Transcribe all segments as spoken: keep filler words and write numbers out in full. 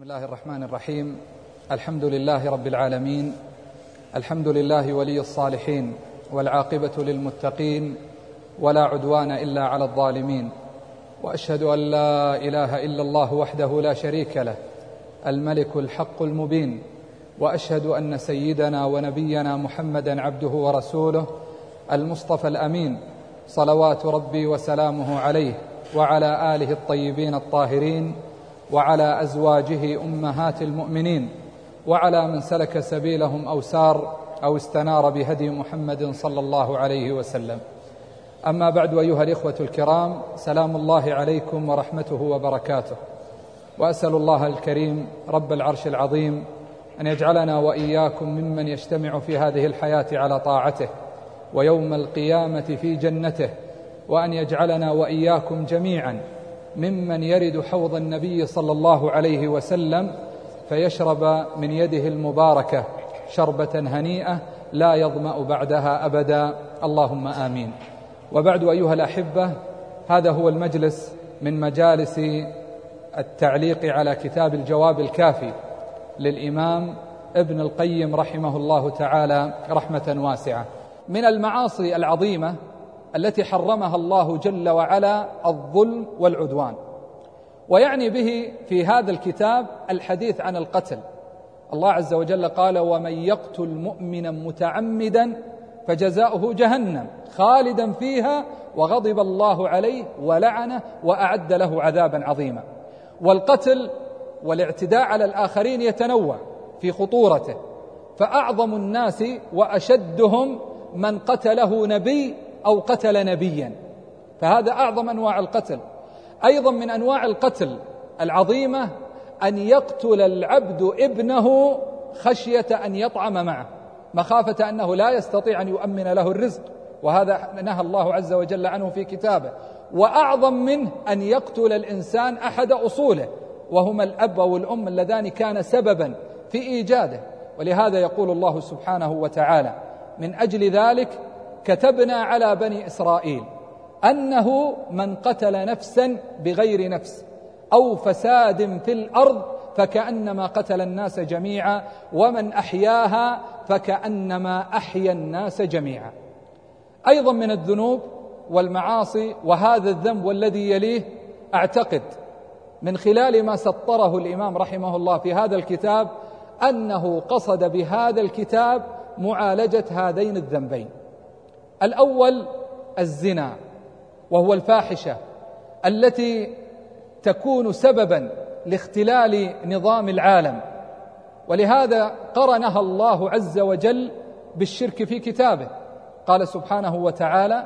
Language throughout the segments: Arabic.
بسم الله الرحمن الرحيم. الحمد لله رب العالمين، الحمد لله ولي الصالحين، والعاقبة للمتقين، ولا عدوان إلا على الظالمين، وأشهد أن لا إله إلا الله وحده لا شريك له الملك الحق المبين، وأشهد أن سيدنا ونبينا محمدا عبده ورسوله المصطفى الأمين، صلوات ربي وسلامه عليه وعلى آله الطيبين الطاهرين، وعلى أزواجه أمهات المؤمنين، وعلى من سلك سبيلهم أو سار أو استنار بهدي محمد صلى الله عليه وسلم. أما بعد، أيها الإخوة الكرام، سلام الله عليكم ورحمته وبركاته، وأسأل الله الكريم رب العرش العظيم أن يجعلنا وإياكم ممن يجتمع في هذه الحياة على طاعته، ويوم القيامة في جنته، وأن يجعلنا وإياكم جميعا ممن يرد حوض النبي صلى الله عليه وسلم فيشرب من يده المباركة شربة هنيئة لا يظمأ بعدها أبدا، اللهم آمين. وبعد، أيها الأحبة، هذا هو المجلس من مجالس التعليق على كتاب الجواب الكافي للإمام ابن القيم رحمه الله تعالى رحمة واسعة. من المعاصي العظيمة التي حرمها الله جل وعلا الظلم والعدوان، ويعني به في هذا الكتاب الحديث عن القتل. الله عز وجل قال: ومن يقتل مؤمنا متعمدا فجزاؤه جهنم خالدا فيها وغضب الله عليه ولعنه وأعد له عذابا عظيما. والقتل والاعتداء على الآخرين يتنوع في خطورته، فأعظم الناس وأشدهم من قتله نبي أو قتل نبيا، فهذا أعظم أنواع القتل. أيضا من أنواع القتل العظيمة أن يقتل العبد ابنه خشية أن يطعم معه، مخافة أنه لا يستطيع أن يؤمن له الرزق، وهذا نهى الله عز وجل عنه في كتابه. وأعظم منه أن يقتل الإنسان أحد أصوله، وهما الأب والأم اللذان كان سببا في إيجاده. ولهذا يقول الله سبحانه وتعالى: من أجل ذلك كتبنا على بني إسرائيل أنه من قتل نفسا بغير نفس أو فساد في الأرض فكأنما قتل الناس جميعا ومن أحياها فكأنما أحيا الناس جميعا. أيضا من الذنوب والمعاصي، وهذا الذنب والذي يليه، أعتقد من خلال ما سطره الإمام رحمه الله في هذا الكتاب أنه قصد بهذا الكتاب معالجة هذين الذنبين. الأول الزنا، وهو الفاحشة التي تكون سببا لاختلال نظام العالم، ولهذا قرنها الله عز وجل بالشرك في كتابه. قال سبحانه وتعالى: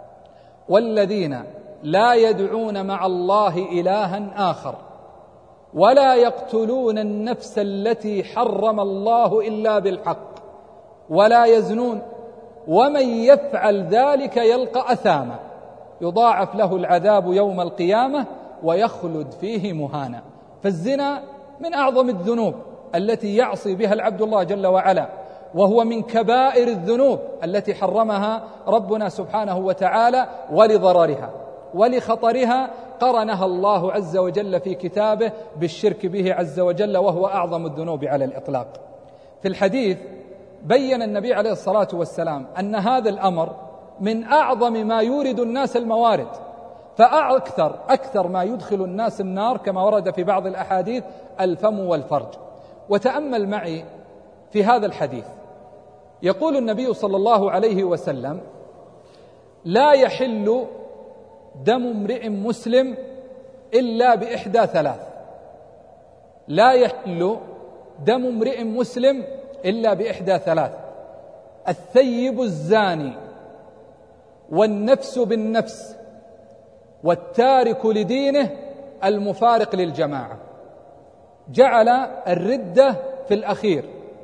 والذين لا يدعون مع الله إلها آخر ولا يقتلون النفس التي حرم الله إلا بالحق ولا يزنون ومن يفعل ذلك يلقى أثاما يضاعف له العذاب يوم القيامة ويخلد فيه مهانا. فالزنا من أعظم الذنوب التي يعصي بها العبد الله جل وعلا، وهو من كبائر الذنوب التي حرمها ربنا سبحانه وتعالى، ولضررها ولخطرها قرنها الله عز وجل في كتابه بالشرك به عز وجل، وهو أعظم الذنوب على الإطلاق. في الحديث بين النبي عليه الصلاة والسلام أن هذا الأمر من أعظم ما يورد الناس الموارد، فأكثر أكثر ما يدخل الناس النار كما ورد في بعض الأحاديث الفم والفرج. وتأمل معي في هذا الحديث، يقول النبي صلى الله عليه وسلم: لا يحل دم امرئ مسلم إلا بإحدى ثلاث. لا يحل دم امرئ مسلم إلا بإحدى ثلاث: الثيب الزاني، والنفس بالنفس، والتارك لدينه المفارق للجماعة. جعل الردة في الأخير،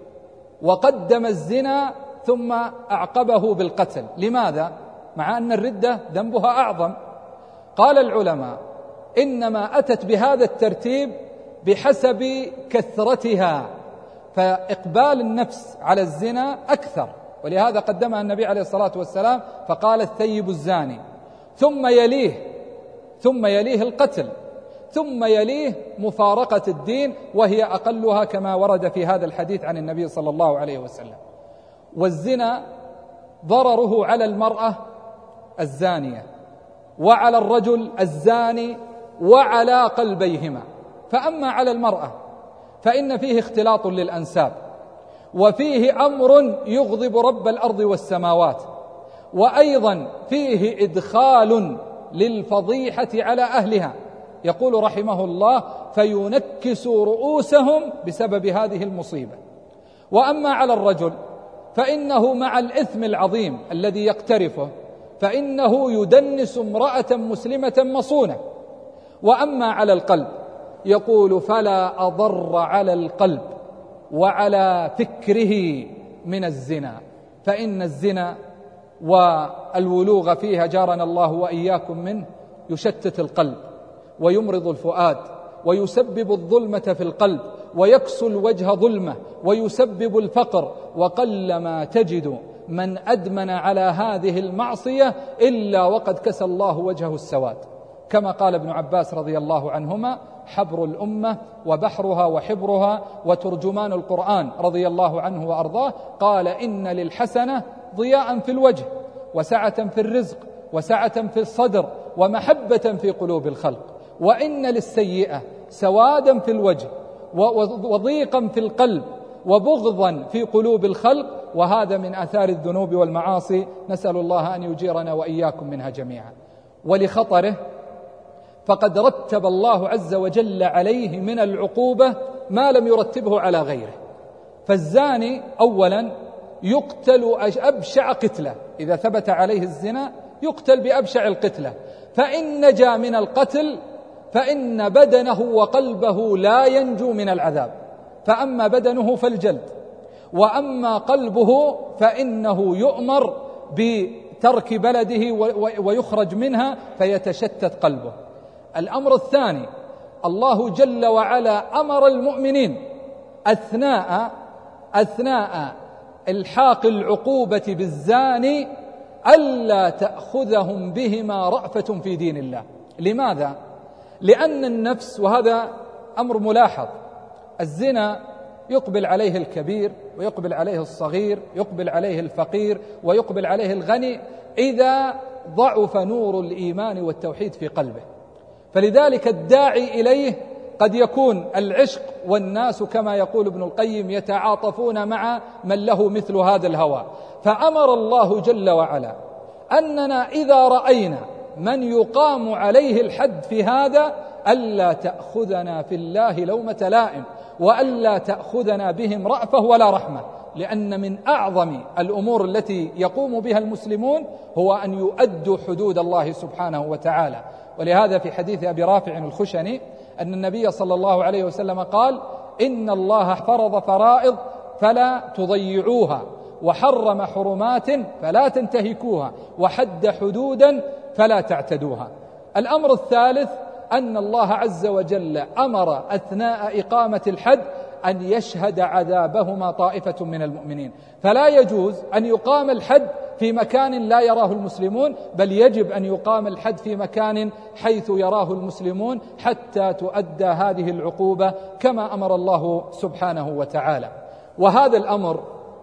وقدم الزنا ثم أعقبه بالقتل. لماذا؟ مع أن الردة ذنبها أعظم. قال العلماء: إنما أتت بهذا الترتيب بحسب كثرتها، فإقبال النفس على الزنا أكثر، ولهذا قدمها النبي عليه الصلاة والسلام فقال: الثيب الزاني، ثم يليه ثم يليه القتل، ثم يليه مفارقة الدين وهي أقلها كما ورد في هذا الحديث عن النبي صلى الله عليه وسلم. والزنا ضرره على المرأة الزانية وعلى الرجل الزاني وعلى قلبيهما. فأما على المرأة فإن فيه اختلاط للأنساب، وفيه أمر يغضب رب الأرض والسماوات، وأيضا فيه إدخال للفضيحة على أهلها. يقول رحمه الله: فينكسوا رؤوسهم بسبب هذه المصيبة. وأما على الرجل فإنه مع الإثم العظيم الذي يقترفه فإنه يدنس امرأة مسلمة مصونة. وأما على القلب يقول: فلا أضر على القلب وعلى فكره من الزنا، فإن الزنا والولوغ فيها جارنا الله وإياكم منه يشتت القلب ويمرض الفؤاد ويسبب الظلمة في القلب ويكسو الوجه ظلمة ويسبب الفقر، وقلما تجد من أدمن على هذه المعصية إلا وقد كسى الله وجهه السواد، كما قال ابن عباس رضي الله عنهما: حبر الأمة وبحرها وحبرها وترجمان القرآن رضي الله عنه وأرضاه، قال: إن للحسنة ضياء في الوجه وسعة في الرزق وسعة في الصدر ومحبة في قلوب الخلق، وإن للسيئة سوادا في الوجه وضيقا في القلب وبغضا في قلوب الخلق، وهذا من آثار الذنوب والمعاصي، نسأل الله أن يجيرنا وإياكم منها جميعا. ولخطره فقد رتب الله عز وجل عليه من العقوبة ما لم يرتبه على غيره. فالزاني أولا يقتل أبشع قتلة، إذا ثبت عليه الزنا يقتل بأبشع القتلة، فإن نجا من القتل فإن بدنه وقلبه لا ينجو من العذاب، فأما بدنه فالجلد، وأما قلبه فإنه يؤمر بترك بلده ويخرج منها فيتشتت قلبه. الأمر الثاني: الله جل وعلا أمر المؤمنين أثناء أثناء الحاق العقوبة بالزاني ألا تأخذهم بهما رأفة في دين الله. لماذا؟ لأن النفس، وهذا أمر ملاحظ، الزنا يقبل عليه الكبير ويقبل عليه الصغير، يقبل عليه الفقير ويقبل عليه الغني، إذا ضعف نور الإيمان والتوحيد في قلبه. فلذلك الداعي إليه قد يكون العشق، والناس كما يقول ابن القيم يتعاطفون مع من له مثل هذا الهوى. فأمر الله جل وعلا أننا إذا رأينا من يقام عليه الحد في هذا ألا تأخذنا في الله لومة لائم، وألا تأخذنا بهم رأفة ولا رحمة، لأن من أعظم الأمور التي يقوم بها المسلمون هو أن يؤدوا حدود الله سبحانه وتعالى. ولهذا في حديث أبي رافع الخشني أن النبي صلى الله عليه وسلم قال: إن الله فرض فرائض فلا تضيعوها، وحرم حرمات فلا تنتهكوها، وحد حدودا فلا تعتدوها. الأمر الثالث أن الله عز وجل أمر أثناء إقامة الحد أن يشهد عذابهما طائفة من المؤمنين، فلا يجوز أن يقام الحد في مكان لا يراه المسلمون، بل يجب أن يقام الحد في مكان حيث يراه المسلمون حتى تؤدى هذه العقوبة كما أمر الله سبحانه وتعالى. وهذا الأمر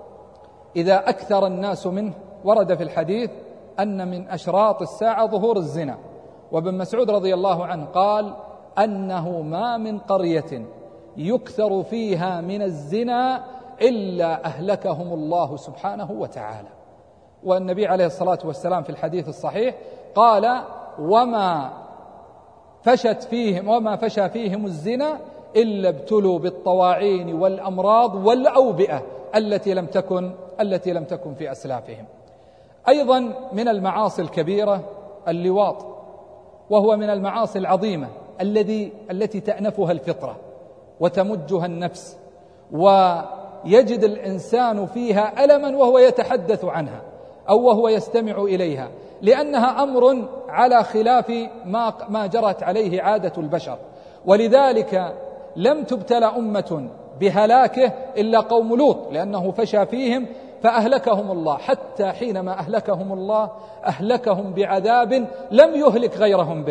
إذا أكثر الناس منه ورد في الحديث أن من أشراط الساعة ظهور الزنا. وابن مسعود رضي الله عنه قال: أنه ما من قرية يكثر فيها من الزنا إلا أهلكهم الله سبحانه وتعالى. والنبي عليه الصلاة والسلام في الحديث الصحيح قال: وما فشت فيهم وما فشى فيهم الزنا إلا ابتلوا بالطواعين والأمراض والأوبئة التي لم تكن التي لم تكن في أسلافهم. أيضا من المعاصي الكبيرة اللواط، وهو من المعاصي العظيمة الذي التي تأنفها الفطرة وتمجها النفس، ويجد الإنسان فيها ألما وهو يتحدث عنها أو وهو يستمع إليها، لأنها أمر على خلاف ما ما جرت عليه عادة البشر. ولذلك لم تبتلى أمة بهلاكه إلا قوم لوط، لأنه فشى فيهم فأهلكهم الله، حتى حينما أهلكهم الله أهلكهم بعذاب لم يهلك غيرهم به.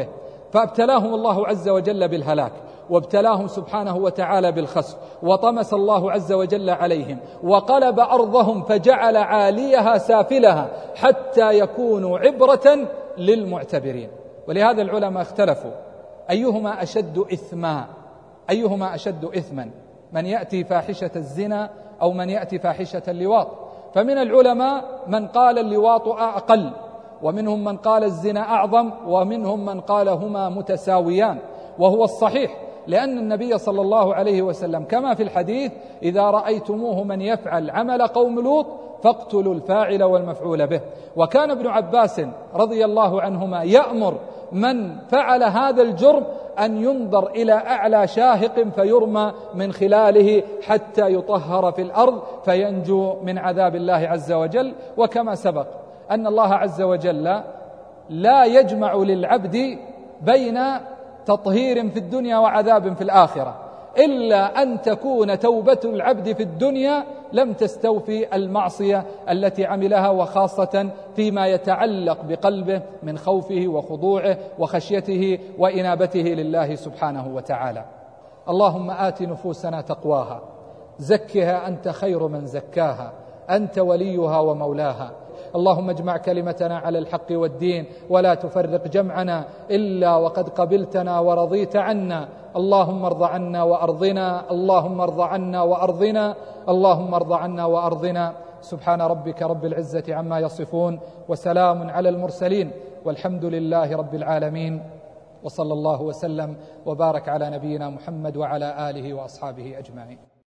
فابتلاهم الله عز وجل بالهلاك، وابتلاهم سبحانه وتعالى بالخسف، وطمس الله عز وجل عليهم وقلب أرضهم فجعل عاليها سافلها حتى يكونوا عبرة للمعتبرين. ولهذا العلماء اختلفوا أيهما أشد إثما أيهما أشد إثما من يأتي فاحشة الزنا أو من يأتي فاحشة اللواط. فمن العلماء من قال اللواط أقل، ومنهم من قال الزنا أعظم، ومنهم من قال هما متساويان، وهو الصحيح، لأن النبي صلى الله عليه وسلم كما في الحديث: إذا رأيتموه من يفعل عمل قوم لوط فاقتلوا الفاعل والمفعول به. وكان ابن عباس رضي الله عنهما يأمر من فعل هذا الجرم أن ينظر إلى أعلى شاهق فيرمى من خلاله حتى يطهر في الأرض فينجو من عذاب الله عز وجل. وكما سبق أن الله عز وجل لا يجمع للعبد بين تطهير في الدنيا وعذاب في الآخرة، إلا أن تكون توبة العبد في الدنيا لم تستوفي المعصية التي عملها، وخاصة فيما يتعلق بقلبه من خوفه وخضوعه وخشيته وإنابته لله سبحانه وتعالى. اللهم آت نفوسنا تقواها، زكها أنت خير من زكاها، أنت وليها ومولاها. اللهم اجمع كلمتنا على الحق والدين، ولا تفرق جمعنا إلا وقد قبلتنا ورضيت عنا. اللهم ارض عنا وأرضنا، اللهم ارض عنا وأرضنا، اللهم ارض عنا وأرضنا. سبحان ربك رب العزة عما يصفون، وسلام على المرسلين، والحمد لله رب العالمين، وصلى الله وسلم وبارك على نبينا محمد وعلى آله وأصحابه أجمعين.